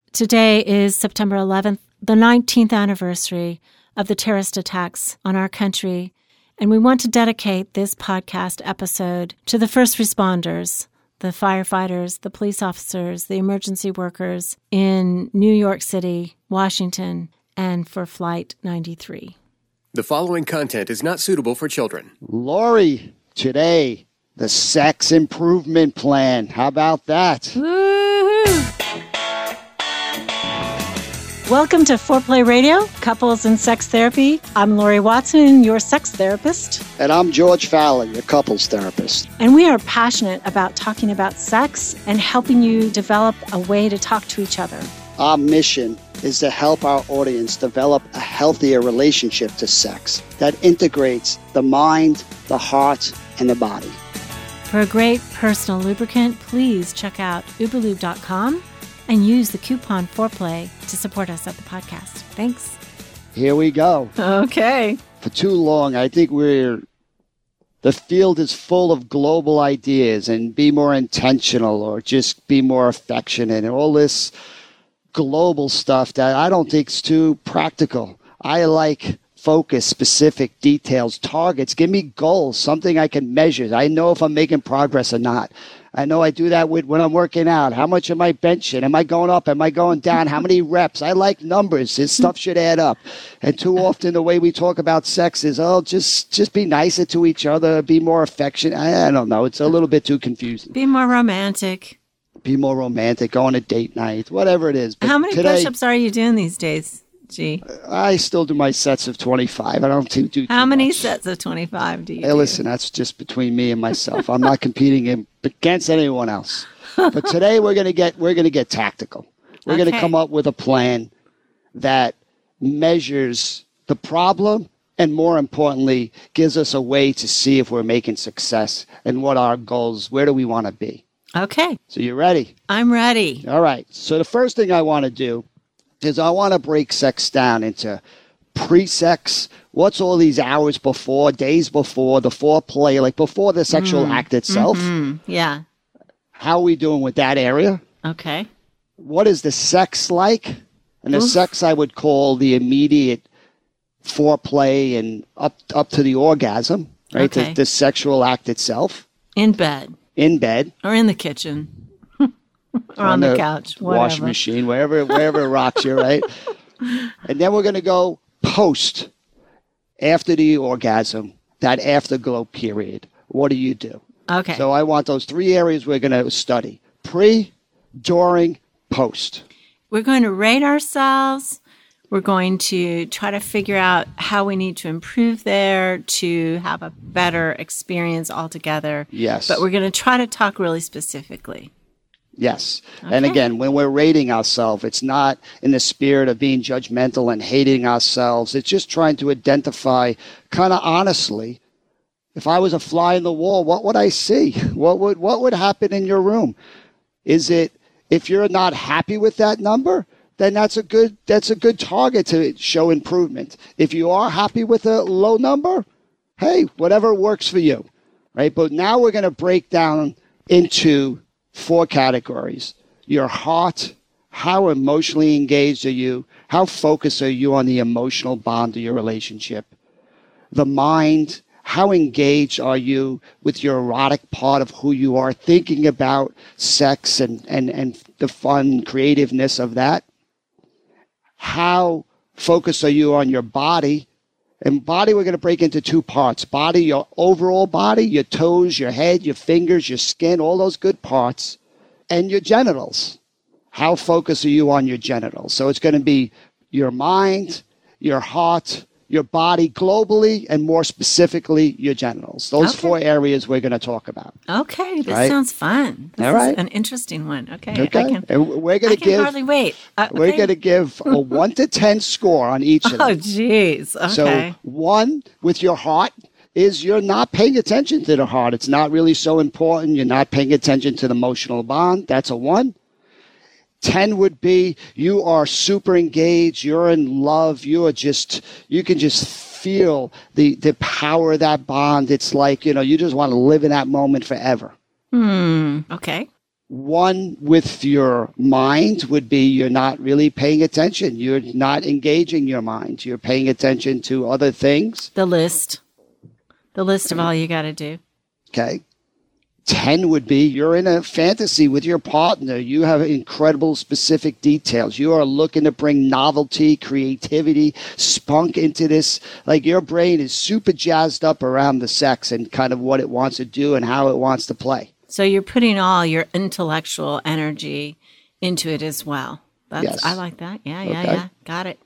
Today is September 11th, the 19th anniversary of the terrorist attacks on our country, and we want to dedicate this podcast episode to the first responders, the firefighters, the police officers, the emergency workers in New York City, Washington, and for Flight 93. The following content is not suitable for children. Lori, today, the sex improvement plan. How about that? Woo-hoo! Welcome to Foreplay Radio, Couples and Sex Therapy. I'm Lori Watson, your sex therapist. And I'm George Fowler, your couples therapist. And we are passionate about talking about sex and helping you develop a way to talk to each other. Our mission is to help our audience develop a healthier relationship to sex that integrates the mind, the heart, and the body. For a great personal lubricant, please check out uberlube.com and use the coupon Foreplay to support us at the podcast. Thanks. Here we go. Okay. For too long, I think the field is full of global ideas and be more intentional or just be more affectionate and all this global stuff that I don't think is too practical. I like focus, specific details, targets. Give me goals, something I can measure. I know if I'm making progress or not. I know I do that when I'm working out. How much am I benching? Am I going up? Am I going down? How many reps? I like numbers. This stuff should add up. And too often the way we talk about sex is, just be nicer to each other, be more affectionate. I don't know. It's a little bit too confusing. Be more romantic. Be more romantic, go on a date night, whatever it is. But how many push-ups are you doing these days, G? I still do my sets of 25. I don't do How many much. sets of 25 do you do? Hey, listen, that's just between me and myself. I'm not competing against anyone else. But today we're gonna get tactical. We're gonna come up with a plan that measures the problem and, more importantly, gives us a way to see if we're making success and what our goals. Where do we want to be? Okay. So you ready? I'm ready. All right. So the first thing I want to do is I want to break sex down into pre-sex. What's all these hours before, days before, the foreplay, like before the sexual act itself? Mm-hmm. Yeah. How are we doing with that area? Okay. What is the sex like? And the sex I would call the immediate foreplay and up to the orgasm, right? Okay. The sexual act itself. In bed. In bed. Or in the kitchen. Or on the couch. Whatever. Washing machine, wherever it rocks you, right? And then we're going to go post, after the orgasm, that afterglow period. What do you do? Okay. So I want those three areas we're going to study. Pre, during, post. We're going to rate ourselves. We're going to try to figure out how we need to improve there to have a better experience altogether. Yes. But we're going to try to talk really specifically. Yes. Okay. And again, when we're rating ourselves, it's not in the spirit of being judgmental and hating ourselves. It's just trying to identify kind of honestly, if I was a fly in the wall, what would I see? What would happen in your room? Is it, if you're not happy with that number, then that's a good target to show improvement. If you are happy with a low number, hey, whatever works for you, right? But now we're going to break down into 4 categories. Your heart, how emotionally engaged are you? How focused are you on the emotional bond of your relationship? The mind, how engaged are you with your erotic part of who you are, thinking about sex and the fun, creativeness of that? How focused are you on your body? And body, we're going to break into 2 parts. Body, your overall body, your toes, your head, your fingers, your skin, all those good parts. And your genitals. How focused are you on your genitals? So it's going to be your mind, your heart, your body globally, and more specifically, your genitals. Those 4 areas we're going to talk about. Okay, this sounds fun. This is an interesting one. Okay. And we're going to give. Hardly wait. We're going to give a 1 to 10 score on each of them. Oh, geez. Okay. So 1 with your heart is you're not paying attention to the heart. It's not really so important. You're not paying attention to the emotional bond. That's a 1. 10 would be you are super engaged. You're in love. You can just feel the power of that bond. It's like, you just want to live in that moment forever. Okay. One with your mind would be you're not really paying attention. You're not engaging your mind. You're paying attention to other things. The list of all you got to do. Okay. 10 would be you're in a fantasy with your partner. You have incredible specific details. You are looking to bring novelty, creativity, spunk into this. Like your brain is super jazzed up around the sex and kind of what it wants to do and how it wants to play. So you're putting all your intellectual energy into it as well. Yes. I like that. Yeah. Got it.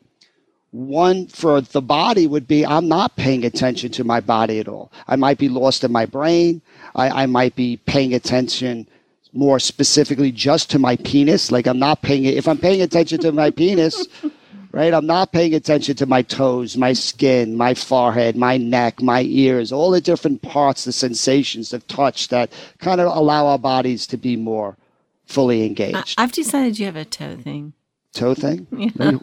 One for the body would be I'm not paying attention to my body at all. I might be lost in my brain. I might be paying attention more specifically just to my penis. Like if I'm paying attention to my penis, right, I'm not paying attention to my toes, my skin, my forehead, my neck, my ears, all the different parts, the sensations of touch that kind of allow our bodies to be more fully engaged. I've decided you have a toe thing. Toe thing? Yeah.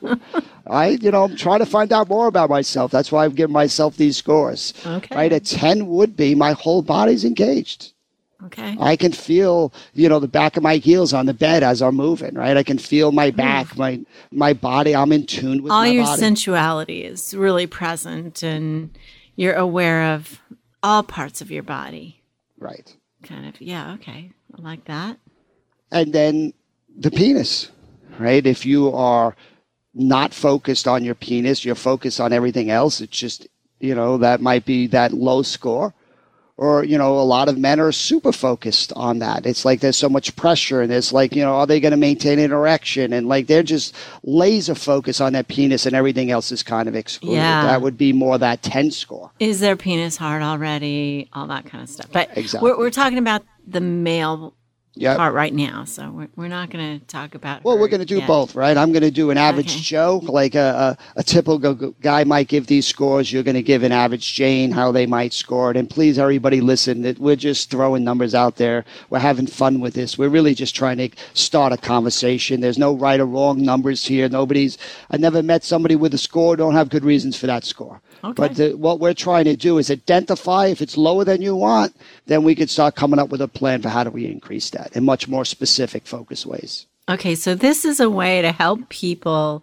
I'm trying to find out more about myself. That's why I've given myself these scores. Okay. Right? A 10 would be my whole body's engaged. Okay. I can feel, the back of my heels on the bed as I'm moving, right? I can feel my back, my body. I'm in tune with all my your body. sensuality is really present, and you're aware of all parts of your body. Right. Kind of, yeah, okay. I like that. And then the penis, right? If you are not focused on your penis, you're focused on everything else. It's just, that might be that low score. Or, a lot of men are super focused on that. It's like there's so much pressure, and it's like, are they going to maintain an erection? And like they're just laser focused on that penis, and everything else is kind of excluded. Yeah. That would be more that 10 score. Is their penis hard already? All that kind of stuff. But Exactly. we're talking about the male Yep. part right now, so we're not going to talk about Well, her we're going to do yet. both, right? I'm going to do an average Okay. Joe, like a typical guy might give these scores. You're going to give an average Jane, how they might score it. And please, everybody listen, that we're just throwing numbers out there. We're having fun with this. We're really just trying to start a conversation. There's no right or wrong numbers here. I never met somebody with a score, don't have good reasons for that score. Okay. But what we're trying to do is identify if it's lower than you want, then we could start coming up with a plan for how do we increase that in much more specific, focused ways. Okay, so this is a way to help people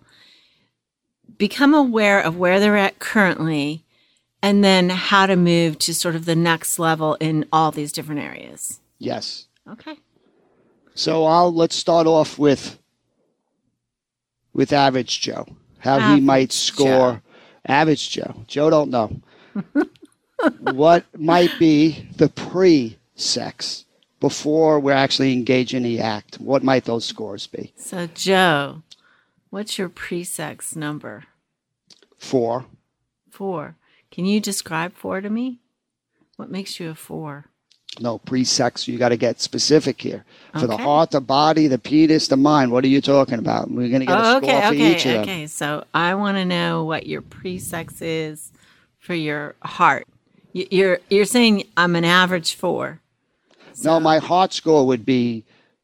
become aware of where they're at currently and then how to move to sort of the next level in all these different areas. Yes. Okay. So let's start off with average Joe. How he might score. Joe. Average Joe. Joe don't know. What might be the pre-sex before we're actually engaged in the act? What might those scores be? So, Joe, what's your pre-sex number? 4. 4. Can you describe 4 to me? What makes you a 4? No, pre-sex, you got to get specific here. For the Okay. heart, the body, the penis, the mind, what are you talking about? We're going to get a score for each of them. Okay. So I want to know what your pre-sex is for your heart. You're saying I'm an average 4. No, my heart score would be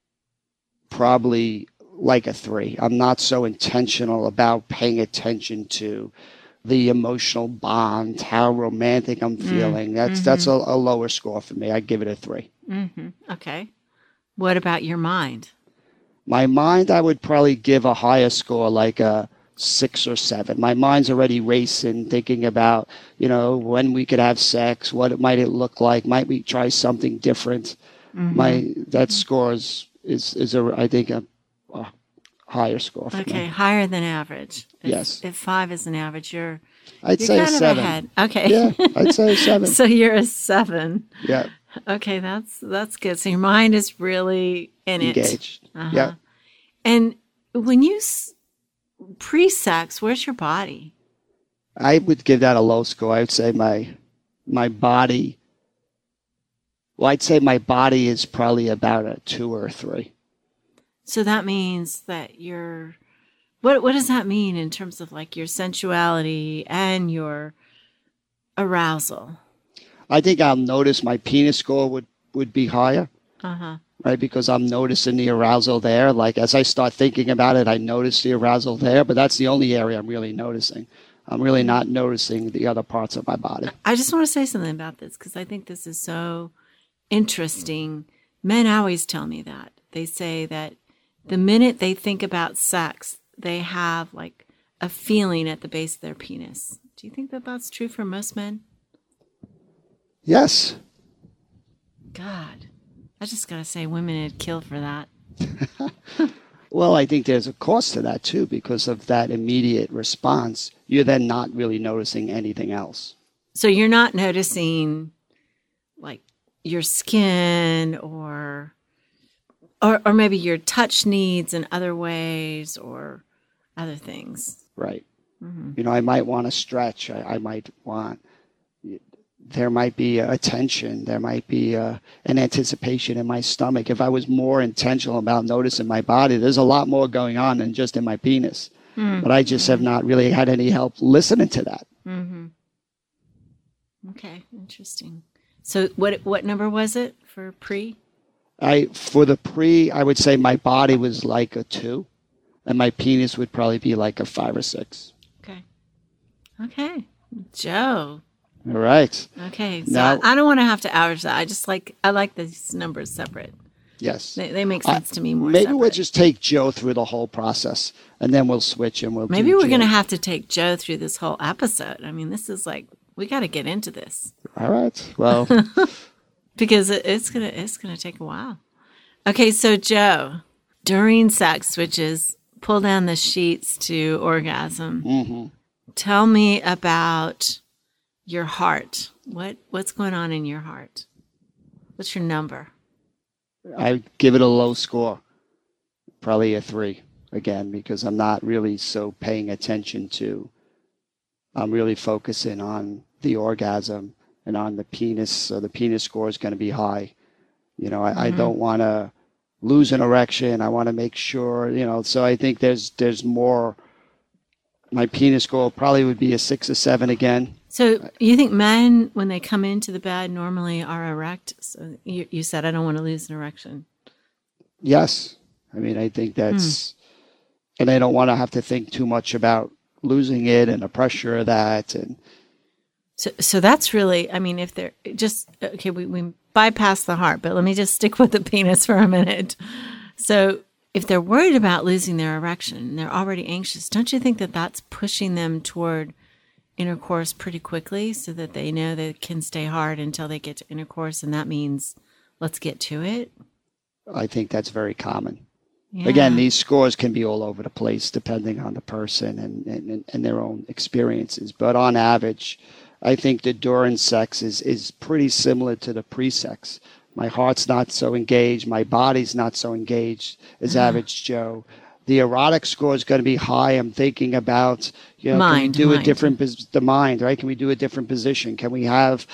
probably like a 3. I'm not so intentional about paying attention to the emotional bond, how romantic I'm feeling. That's a lower score for me. I'd give it a 3. Mm-hmm. Okay. What about your mind? My mind, I would probably give a higher score, like a 6 or 7. My mind's already racing, thinking about, when we could have sex, what might it look like, might we try something different. That score is I think a higher score for Okay, me. higher than average. Yes. If 5 is an average, you're Say a kind 7. of ahead. Okay. Yeah, I'd say a 7. So you're a 7. Yeah, Okay, that's good. So your mind is really in it. engaged. Uh-huh. Yeah. And when you pre-sex, where's your body? I would give that a low score. I would say my body. Well, I'd say my body is probably about a 2 or a 3. So that means that you're. What does that mean in terms of like your sensuality and your arousal? I think I'll notice my penis score would be higher, Uh-huh. right? Because I'm noticing the arousal there. Like as I start thinking about it, I notice the arousal there, but that's the only area I'm really noticing. I'm really not noticing the other parts of my body. I just want to say something about this because I think this is so interesting. Men always tell me that. they say that the minute they think about sex, they have like a feeling at the base of their penis. Do you think that that's true for most men? Yes. God, I just got to say women would kill for that. Well, I think there's a cost to that too, because of that immediate response. You're then not really noticing anything else. So you're not noticing like your skin or maybe your touch needs in other ways or other things. Right. Mm-hmm. I might want to stretch. I might want, there might be a tension. There might be an anticipation in my stomach. If I was more intentional about noticing my body, there's a lot more going on than just in my penis. Mm-hmm. But I just have not really had any help listening to that. Mm-hmm. Okay, interesting. So what number was it for pre? For the pre, I would say my body was like a 2, and my penis would probably be like a 5 or 6. Okay. Joe. All right. Okay. So now, I don't want to have to average that. I like these numbers separate. Yes. They make sense to me more Maybe separate. we'll just take Joe through the whole process, and then we'll switch and we'll Maybe we're going to have to take Joe through this whole episode. I mean, this is like, we got to get into this. All right. Well. Because it's gonna take a while. Okay, so Joe, during sex, which is pull down the sheets to orgasm, tell me about your heart. What's going on in your heart? What's your number? I give it a low score, probably a 3 again, because I'm not really so paying attention to. I'm really focusing on the orgasm and on the penis, so the penis score is going to be high. I don't want to lose an erection. I want to make sure, so I think there's more. My penis score probably would be a 6 or 7 again. So you think men, when they come into the bed, normally are erect? So you said, I don't want to lose an erection. Yes. I mean, I think that's, and I don't want to have to think too much about losing it and the pressure of that. And So that's really, I mean, if they're just, okay, we bypass the heart, but let me just stick with the penis for a minute. So if they're worried about losing their erection and they're already anxious, don't you think that that's pushing them toward intercourse pretty quickly so that they know they can stay hard until they get to intercourse, and that means let's get to it? I think that's very common. Yeah. Again, these scores can be all over the place depending on the person and their own experiences. But on average, I think the during sex is pretty similar to the pre-sex. My heart's not so engaged. My body's not so engaged as average Joe. The erotic score is going to be high. I'm thinking about, can we do a different, the mind, right? Can we do a different position? Can we have,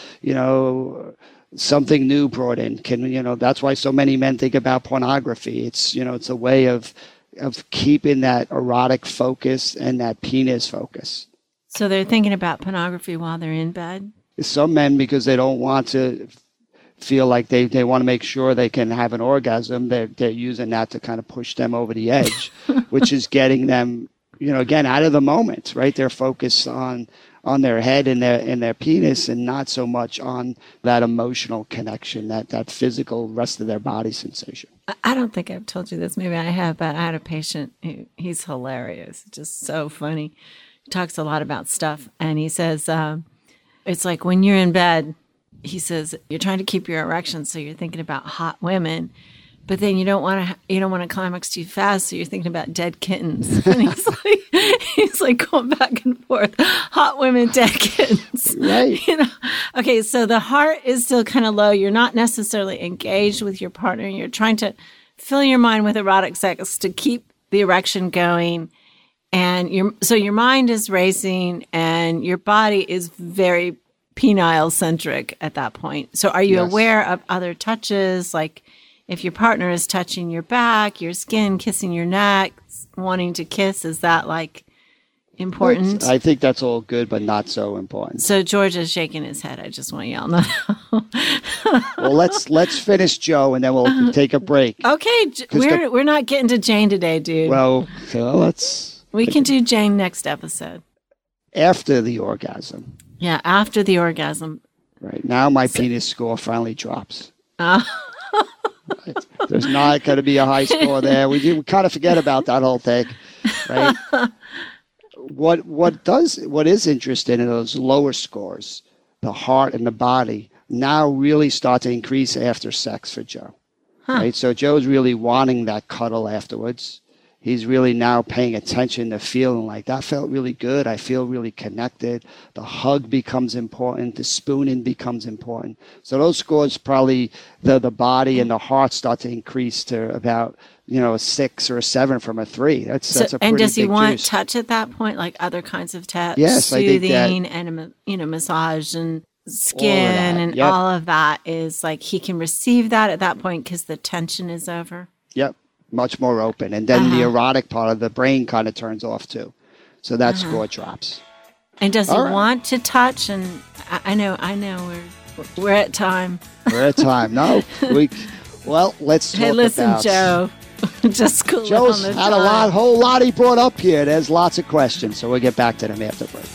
something new brought in? Can we, that's why so many men think about pornography. It's, it's a way of keeping that erotic focus and that penis focus. So they're thinking about pornography while they're in bed? Some men, because they don't want to feel like they want to make sure they can have an orgasm, they're using that to kind of push them over the edge, which is getting them, again, out of the moment, right? They're focused on their head and their penis and not so much on that emotional connection, that physical rest of their body sensation. I don't think I've told you this. Maybe I have, but I had a patient. He's hilarious. Just so funny. He talks a lot about stuff. And he says, it's like when you're in bed, he says, you're trying to keep your erection. So you're thinking about hot women, but then you don't want to climax too fast. So you're thinking about dead kittens. And he's like going back and forth. Hot women, dead kittens. Right. Okay. So the heart is still kind of low. You're not necessarily engaged with your partner. You're trying to fill your mind with erotic sex to keep the erection going. And your mind is racing and your body is very penile centric at that point. So are you aware of other touches? Like if your partner is touching your back, your skin, kissing your neck, wanting to kiss, is that like important? I think that's all good, but not so important. So George is shaking his head. I just want y'all to know. Well, let's finish Joe and then we'll take a break. Okay. We're not getting to Jane today, dude. Well, let's. We can do Jane next episode. After the orgasm. Yeah, after the orgasm. Right. Now my penis score finally drops. There's not going to be a high score there. We kind of forget about that whole thing, right? What is interesting in those lower scores, the heart and the body, now really start to increase after sex for Joe. Right? So Joe's really wanting that cuddle afterwards. He's really now paying attention to feeling like that felt really good. I feel really connected. The hug becomes important. The spooning becomes important. So those scores probably, the body and the heart start to increase to about, a 6 or a 7 from a 3. That's a pretty big And does he want juice. touch at that point, like other kinds of touch? Yes, soothing I think that, and massage and skin and Yep. all of that is like he can receive that at that point because the tension is over. Yep, much more open. And then the erotic part of the brain kind of turns off too. So that score drops. And does he All right. want to touch? And I know we're at time. We're at time. No, let's talk Hey, listen, about... Joe. Just cool Joe's on the had time. whole lot he brought up here. There's lots of questions, so we'll get back to them after break.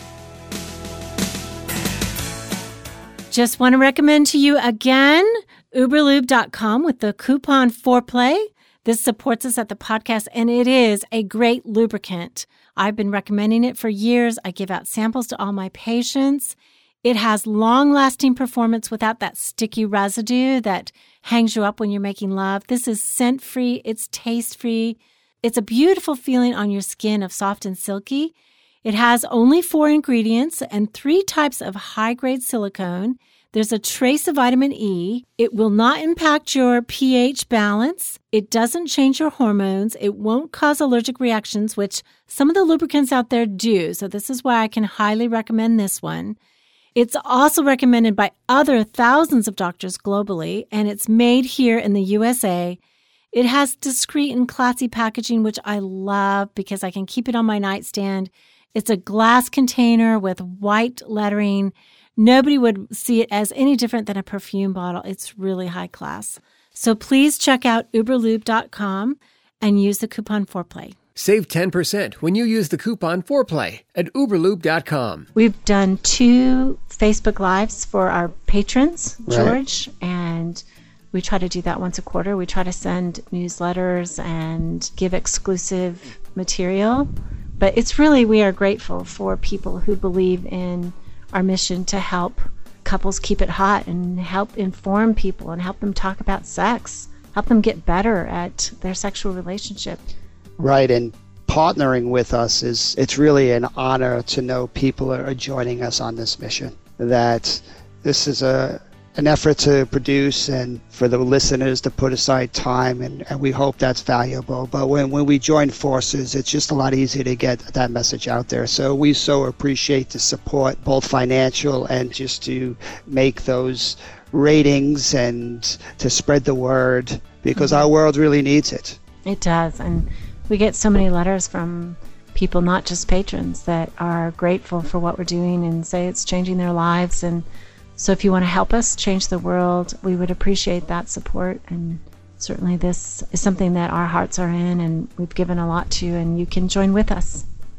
Just want to recommend to you again, uberlube.com with the coupon Foreplay. This supports us at the podcast, and it is a great lubricant. I've been recommending it for years. I give out samples to all my patients. It has long-lasting performance without that sticky residue that hangs you up when you're making love. This is scent-free. It's taste-free. It's a beautiful feeling on your skin of soft and silky. It has only 4 ingredients and 3 types of high-grade silicone. There's a trace of vitamin E. It will not impact your pH balance. It doesn't change your hormones. It won't cause allergic reactions, which some of the lubricants out there do. So this is why I can highly recommend this one. It's also recommended by other thousands of doctors globally, and it's made here in the USA. It has discreet and classy packaging, which I love because I can keep it on my nightstand. It's a glass container with white lettering. Nobody would see it as any different than a perfume bottle. It's really high class. So please check out uberlube.com and use the coupon Foreplay. Save 10% when you use the coupon Foreplay at uberlube.com. We've done 2 Facebook Lives for our patrons, George, and we try to do that once a quarter. We try to send newsletters and give exclusive material. But it's really, we are grateful for people who believe in our mission to help couples keep it hot and help inform people and help them talk about sex, help them get better at their sexual relationship. Right, and partnering with us it's really an honor to know people are joining us on this mission, that this is an effort to produce and for the listeners to put aside time, and we hope that's valuable. But when we join forces, it's just a lot easier to get that message out there. So we so appreciate the support, both financial and just to make those ratings and to spread the word, because our world really needs it. It does, and we get so many letters from people, not just patrons, that are grateful for what we're doing and say it's changing their lives. And so if you want to help us change the world, we would appreciate that support. And certainly this is something that our hearts are in and we've given a lot to, and you can join with us.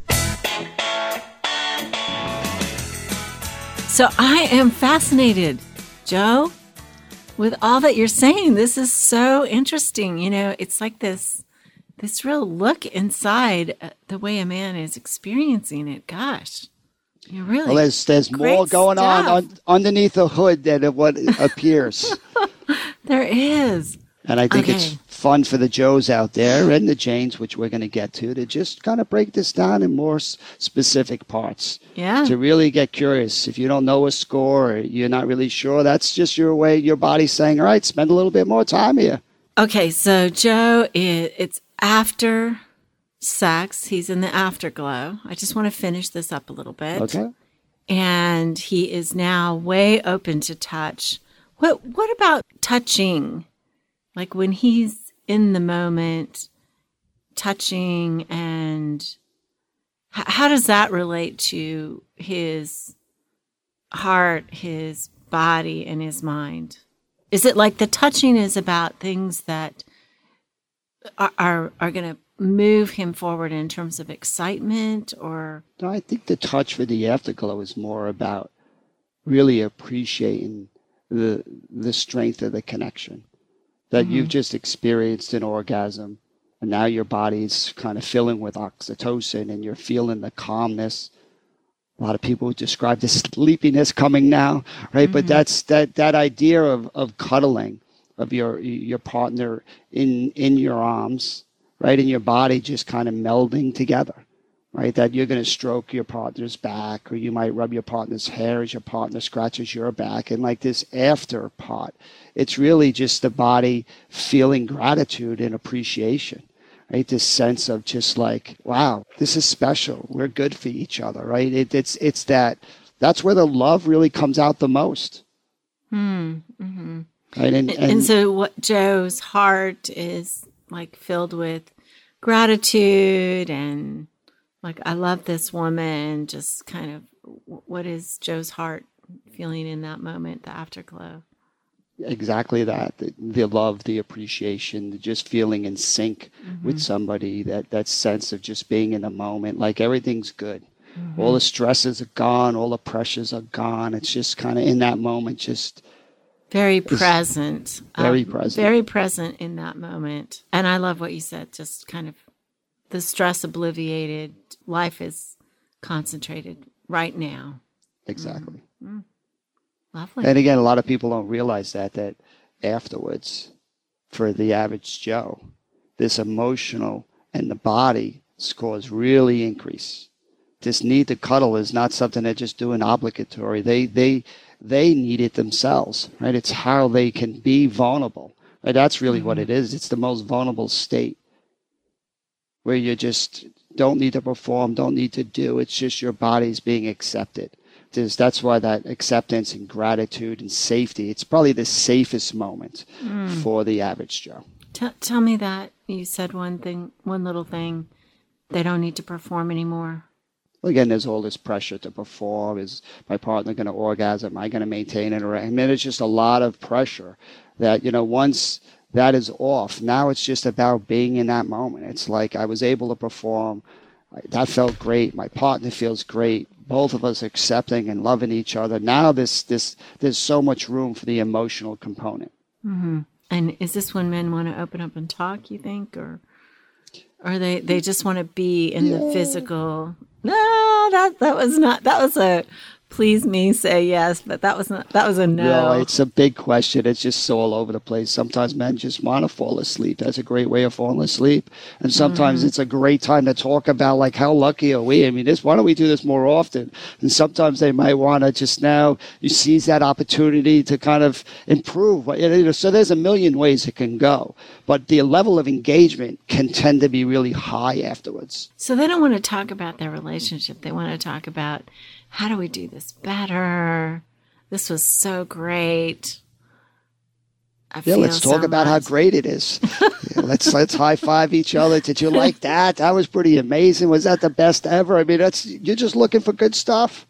So I am fascinated, Joe, with all that you're saying. This is so interesting. It's like this real look inside the way a man is experiencing it. Gosh, you're really there's more going on underneath the hood than what appears. There is. And I think it's fun for the Joes out there and the Janes, which we're going to get to just kind of break this down in more specific parts. Yeah. To really get curious. If you don't know a score or you're not really sure, that's just your body's saying, all right, spend a little bit more time here. Okay, so Joe, it's after sex. He's in the afterglow. I just want to finish this up a little bit. Okay. And he is now way open to touch. What about touching? Like when he's in the moment, touching, and how does that relate to his heart, his body, and his mind? Is it like the touching is about things that are going to move him forward in terms of excitement, or? No, I think the touch for the afterglow is more about really appreciating the strength of the connection. that you've just experienced an orgasm, and now your body's kind of filling with oxytocin, and you're feeling the calmness. A lot of people describe the sleepiness coming now, right? But that's that idea of cuddling, of your partner in your arms, right? And your body just kind of melding together, right? That you're going to stroke your partner's back, or you might rub your partner's hair as your partner scratches your back. And like this after part, it's really just the body feeling gratitude and appreciation, right? This sense of just like, wow, this is special. We're good for each other, right? It's that's where the love really comes out the most. Mm-hmm. Right? And so what Joe's heart is like filled with gratitude and like, I love this woman, just kind of, what is Joe's heart feeling in that moment, the afterglow? Exactly that. The love, the appreciation, just feeling in sync with somebody, that sense of just being in the moment, like everything's good. All the stresses are gone, all the pressures are gone. It's just kind of in that moment, just very present. Very present. Very present in that moment. And I love what you said, just kind of the stress obliviated. Life is concentrated right now. Exactly. Lovely. And again, a lot of people don't realize that afterwards, for the average Joe, this emotional and the body scores really increase. This need to cuddle is not something they're just doing obligatory. They need it themselves, right? It's how they can be vulnerable, right? That's really what it is. It's the most vulnerable state where you just don't need to perform, don't need to do. It's just your body's being accepted. That's why that acceptance and gratitude and safety, it's probably the safest moment for the average Joe. Tell me that. You said one little thing. They don't need to perform anymore. Well, again, there's all this pressure to perform. Is my partner going to orgasm? Am I going to maintain it? I mean, it's just a lot of pressure that, once that is off, now it's just about being in that moment. It's like I was able to perform. That felt great. My partner feels great. Both of us accepting and loving each other. Now there's so much room for the emotional component. Mm-hmm. And is this when men want to open up and talk, you think, or they just want to be in the physical? No, that was not. That was a please me, say yes, but that was a no. No, it's a big question. It's just so all over the place. Sometimes men just want to fall asleep. That's a great way of falling asleep. And sometimes it's a great time to talk about, like, how lucky are we? I mean, why don't we do this more often? And sometimes they might want to just now, you seize that opportunity to kind of improve. So there's a million ways it can go. But the level of engagement can tend to be really high afterwards. So they don't want to talk about their relationship. They want to talk about, how do we do this better? This was so great. Let's talk about how great it is. Let's high five each other. Did you like that? That was pretty amazing. Was that the best ever? I mean, you're just looking for good stuff.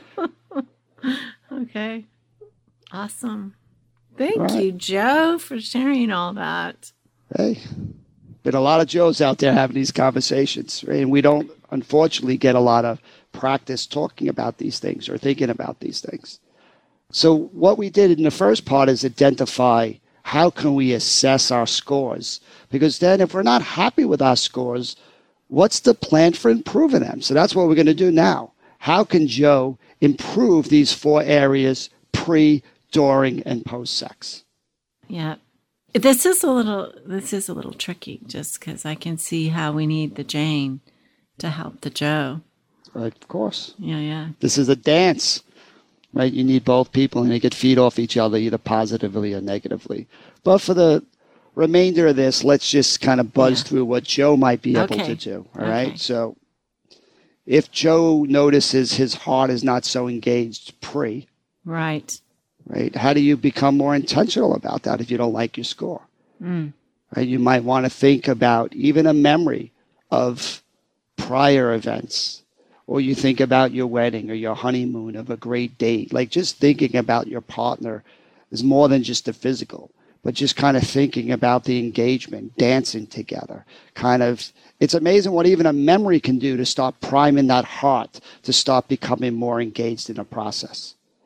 Okay. Awesome. Thank you, Joe, for sharing all that. Hey, been a lot of Joes out there having these conversations, right? And we don't, unfortunately, get a lot of practice talking about these things or thinking about these things. So what we did in the first part is identify how can we assess our scores, because then if we're not happy with our scores, what's the plan for improving them? So that's what we're going to do now. How can Joe improve these 4 areas pre, during, and post-sex? Yeah. This is a little tricky, just because I can see how we need the Jane to help the Joe. Of course. Yeah. This is a dance, right? You need both people, and they could feed off each other either positively or negatively. But for the remainder of this, let's just kind of buzz through what Joe might be able to do. All right. So if Joe notices his heart is not so engaged pre, right? How do you become more intentional about that if you don't like your score? Right? You might want to think about even a memory of prior events, or you think about your wedding or your honeymoon of a great date. Like, just thinking about your partner is more than just the physical, but just kind of thinking about the engagement, dancing together. It's amazing what even a memory can do to start priming that heart to start becoming more engaged in the process.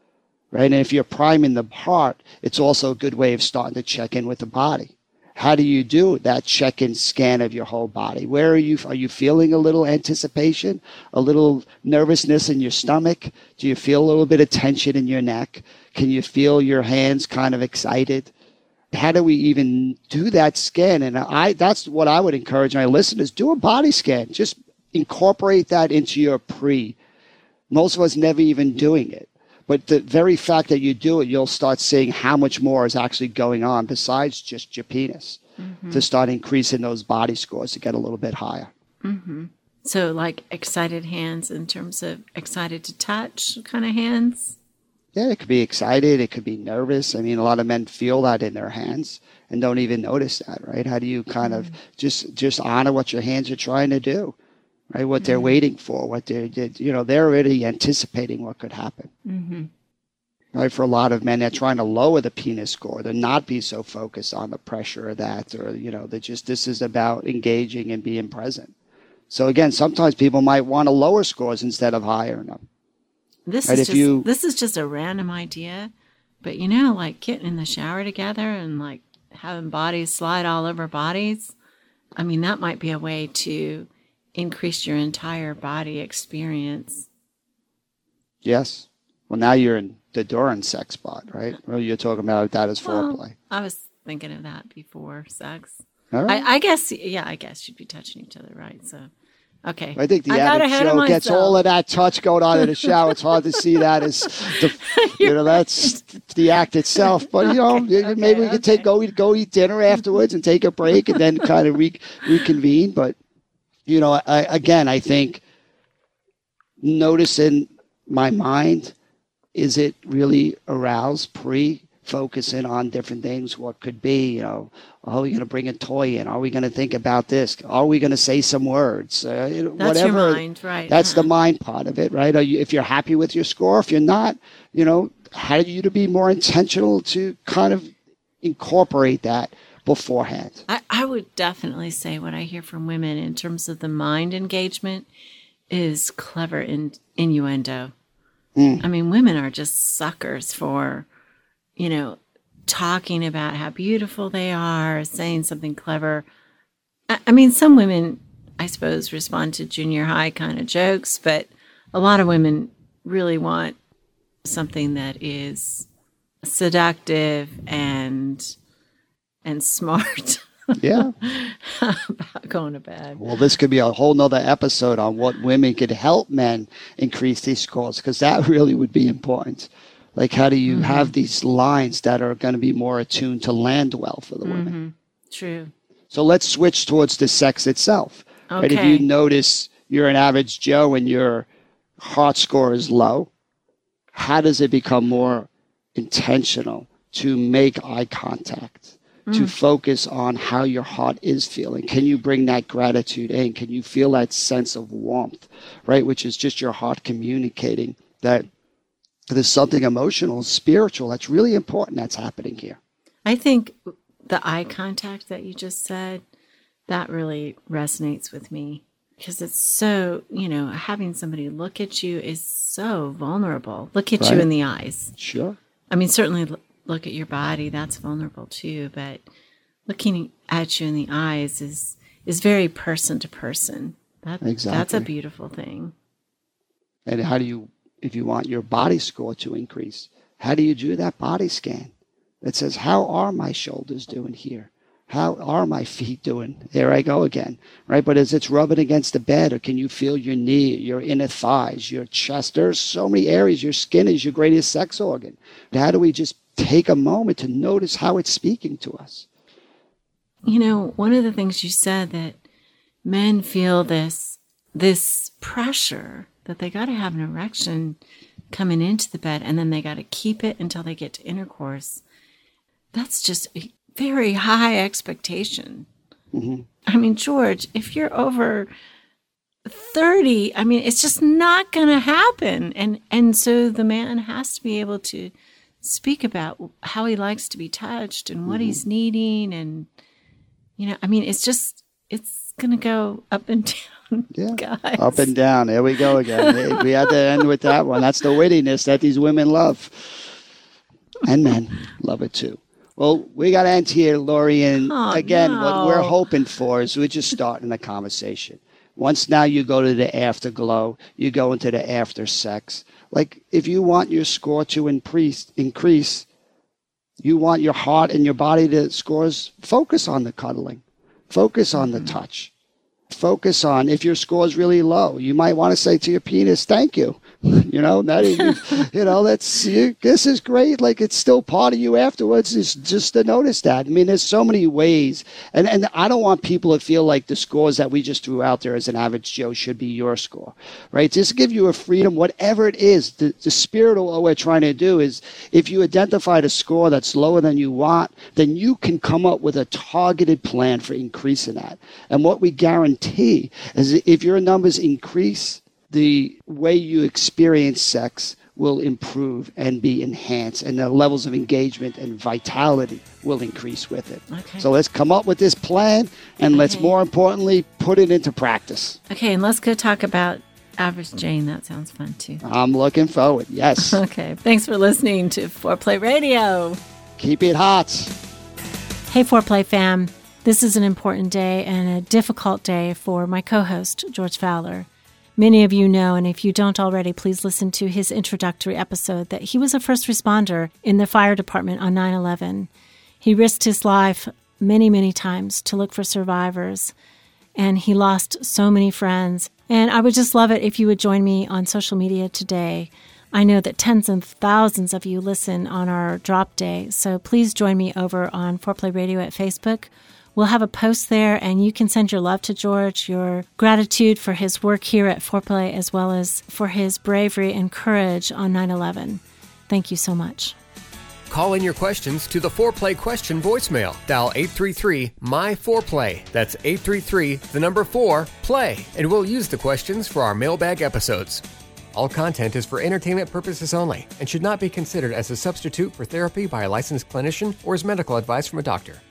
right? And if you're priming the heart, it's also a good way of starting to check in with the body. How do you do that check-in scan of your whole body? Where are you? Are you feeling a little anticipation, a little nervousness in your stomach? Do you feel a little bit of tension in your neck? Can you feel your hands kind of excited? How do we even do that scan? And that's what I would encourage my listeners, do a body scan. Just incorporate that into your pre. Most of us never even doing it. But the very fact that you do it, you'll start seeing how much more is actually going on besides just your penis to start increasing those body scores to get a little bit higher. Mm-hmm. So like excited hands in terms of excited to touch kind of hands? Yeah, it could be excited. It could be nervous. I mean, a lot of men feel that in their hands and don't even notice that, right? How do you kind of just honor what your hands are trying to do? Right, what they're waiting for, what they're already anticipating what could happen. Mm-hmm. Right, for a lot of men, they're trying to lower the penis score, to not be so focused on the pressure of that, or this is about engaging and being present. So again, sometimes people might want to lower scores instead of higher them. This is just a random idea, but like getting in the shower together and like having bodies slide all over bodies. I mean, that might be a way to increase your entire body experience. Yes. Well, now you're in the during sex spot, right? Well, you're talking about that as foreplay. I was thinking of that before sex. All right. I guess you'd be touching each other, right? So, okay. I think the average Joe gets all of that touch going on in the shower. It's hard to see that as that's the act itself. But maybe we could go eat dinner afterwards and take a break and then kind of reconvene. But I think noticing my mind, is it really aroused focusing on different things? What could be, are we going to bring a toy in? Are we going to think about this? Are we going to say some words? That's whatever. Your mind, right? That's the mind part of it, right? If you're happy with your score, if you're not, how do you to be more intentional to kind of incorporate that beforehand? I would definitely say what I hear from women in terms of the mind engagement is clever innuendo. I mean, women are just suckers for, talking about how beautiful they are, saying something clever. I mean, some women, I suppose, respond to junior high kind of jokes, but a lot of women really want something that is seductive and smart. Yeah. About going to bed. Well, this could be a whole nother episode on what women could help men increase these scores, because that really would be important. Like, how do you have these lines that are going to be more attuned to land well for the women? True. So let's switch towards the sex itself. Okay. Right? If you notice you're an average Joe and your heart score is low, how does it become more intentional to make eye contact? To focus on how your heart is feeling. Can you bring that gratitude in? Can you feel that sense of warmth, right? Which is just your heart communicating that there's something emotional, spiritual, that's really important that's happening here. I think the eye contact that you just said, that really resonates with me because it's so, having somebody look at you is so vulnerable. Look at you in the eyes. Sure. I mean, certainly look at your body, that's vulnerable too, but looking at you in the eyes is very person to person. Exactly. That's a beautiful thing. And how do you, if you want your body score to increase, how do you do that body scan that says, how are my shoulders doing here? How are my feet doing? There I go again, right? But as it's rubbing against the bed, or can you feel your knee, your inner thighs, your chest? There's so many areas. Your skin is your greatest sex organ. How do we just take a moment to notice how it's speaking to us? One of the things you said, that men feel this pressure that they got to have an erection coming into the bed, and then they got to keep it until they get to intercourse. That's just a very high expectation. Mm-hmm. I mean, George, if you're over 30, I mean, it's just not going to happen. And so the man has to be able to speak about how he likes to be touched and what he's needing. And, I mean, it's going to go up and down. Yeah, guys. Up and down. There we go again. We had to end with that one. That's the wittiness that these women love. And men love it too. Well, we got to end here, Lori. And again, what we're hoping for is we're just starting the conversation. Once now you go to the afterglow, you go into the after sex. Like if you want your score to increase, you want your heart and your body to scores, focus on the cuddling. Focus on the touch. Focus on, if your score is really low, you might want to say to your penis, thank you. This is great. Like it's still part of you afterwards. It's just to notice that. I mean, there's so many ways. And I don't want people to feel like the scores that we just threw out there as an average Joe should be your score, right? Just give you a freedom, whatever it is. The spirit of what we're trying to do is if you identify a score that's lower than you want, then you can come up with a targeted plan for increasing that. And what we guarantee is if your numbers increase, the way you experience sex will improve and be enhanced, and the levels of engagement and vitality will increase with it. Okay. So let's come up with this plan, and let's, more importantly, put it into practice. Okay, and let's go talk about Average Jane. That sounds fun, too. I'm looking forward, yes. Okay, thanks for listening to Foreplay Radio. Keep it hot. Hey, Foreplay fam. This is an important day and a difficult day for my co-host, George Fowler. Many of you know, and if you don't already, please listen to his introductory episode, that he was a first responder in the fire department on 9/11. He risked his life many, many times to look for survivors, and he lost so many friends. And I would just love it if you would join me on social media today. I know that tens of thousands of you listen on our drop day, so please join me over on Foreplay Radio at Facebook. We'll have a post there, and you can send your love to George, your gratitude for his work here at Foreplay, as well as for his bravery and courage on 9/11. Thank you so much. Call in your questions to the Foreplay question voicemail. Dial 833-MY-4PLAY. That's 833-4-PLAY. And we'll use the questions for our mailbag episodes. All content is for entertainment purposes only and should not be considered as a substitute for therapy by a licensed clinician or as medical advice from a doctor.